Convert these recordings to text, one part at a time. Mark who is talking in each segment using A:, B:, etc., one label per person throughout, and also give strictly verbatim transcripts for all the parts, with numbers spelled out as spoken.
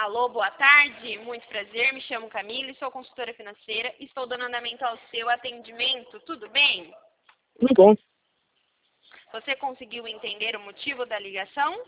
A: Alô, boa tarde, muito prazer, me chamo Camila, sou consultora financeira, estou dando andamento ao seu atendimento, tudo bem?
B: Tudo bom.
A: Você conseguiu entender o motivo da ligação?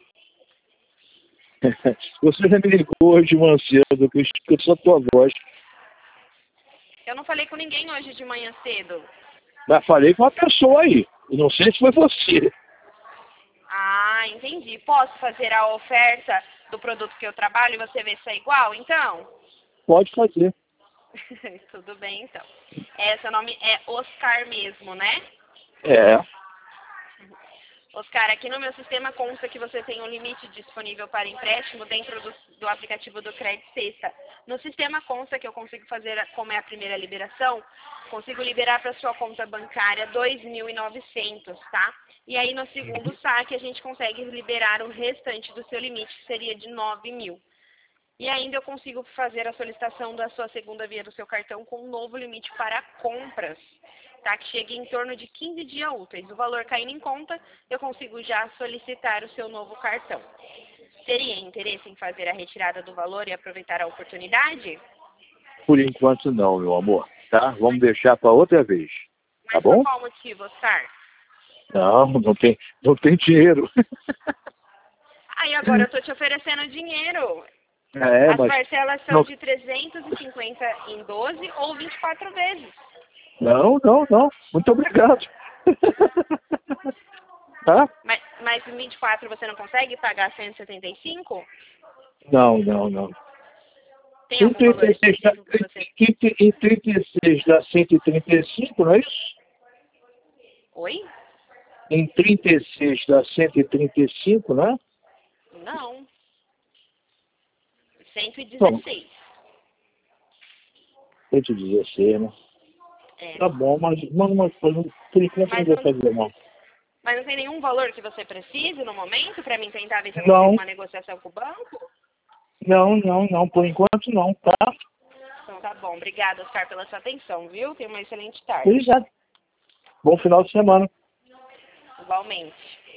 B: Você já me ligou hoje de manhã cedo, que eu escuto a tua voz.
A: Eu não falei com ninguém hoje de manhã cedo.
B: Mas falei com uma pessoa aí, e não sei se foi você.
A: Ah, entendi. Posso fazer a oferta do produto que eu trabalho e você vê se é igual, então?
B: Pode fazer.
A: Tudo bem, então. É, seu nome é Oscar mesmo, né?
B: É.
A: Oscar, aqui no meu sistema consta que você tem um limite disponível para empréstimo dentro do, do aplicativo do Crédito Sexta. No sistema consta que eu consigo fazer, como é a primeira liberação, consigo liberar para sua conta bancária dois mil e novecentos, tá? E aí no segundo saque a gente consegue liberar o restante do seu limite, que seria de nove mil. E ainda eu consigo fazer a solicitação da sua segunda via do seu cartão com um novo limite para compras, tá? Que chegue em torno de quinze dias úteis. O valor caindo em conta, eu consigo já solicitar o seu novo cartão. Teria interesse em fazer a retirada do valor e aproveitar a oportunidade?
B: Por enquanto não, meu amor. Tá? Vamos deixar para outra vez.
A: Mas
B: Tá bom?
A: por qual motivo, Oscar?
B: Não, não tem, não tem dinheiro.
A: Aí agora eu estou te oferecendo dinheiro.
B: É,
A: As
B: mas
A: parcelas são
B: não,
A: de trezentos e cinquenta em doze ou vinte e quatro vezes.
B: não, não, não. Muito obrigado. Tá?
A: Mas, mas em vinte e quatro você não consegue pagar cento e setenta e cinco?
B: Não, não, não.
A: Tem
B: Em
A: algum valor
B: trinta e seis, dá-
A: específico que você...
B: em em trinta e seis dá cento e trinta e cinco, não é isso?
A: Oi?
B: Em trinta e seis dá cento e trinta e cinco, não é?
A: Não. cento e
B: Bom,
A: dezesseis.
B: cento e dezesseis, né?
A: É.
B: Tá bom, mas, mas, mas por enquanto não
A: Mas
B: vou
A: não,
B: fazer, não.
A: mas não tem nenhum valor que você precise no momento para mim tentar ver se eu
B: Não,
A: consigo uma negociação com o banco?
B: não, não, não. Por enquanto não, tá?
A: Então tá bom. Obrigada, Oscar, pela sua atenção, viu? Tenha uma excelente tarde.
B: Obrigado. Bom final de semana.
A: Igualmente.